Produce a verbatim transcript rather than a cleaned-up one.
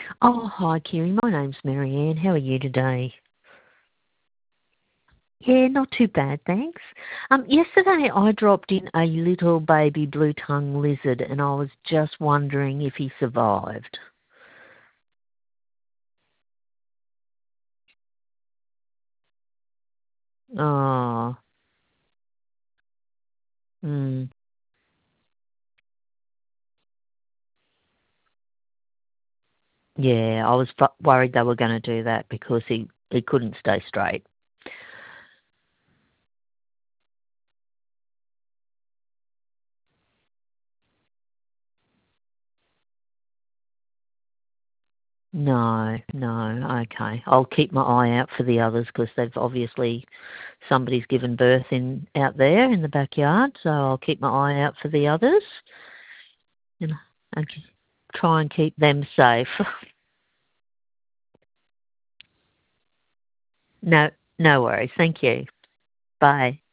Oh, hi, Kiri. My name's Marianne. How are you today? Yeah, not too bad, thanks. Um, yesterday I dropped in a little baby blue-tongue lizard and I was just wondering if he survived. Oh, mm, yeah, I was fu- worried they were going to do that because he, he couldn't stay straight. No, no, okay. I'll keep my eye out for the others because they've obviously, somebody's given birth in out there in the backyard, so I'll keep my eye out for the others. And, and try and keep them safe. No, no worries. Thank you. Bye.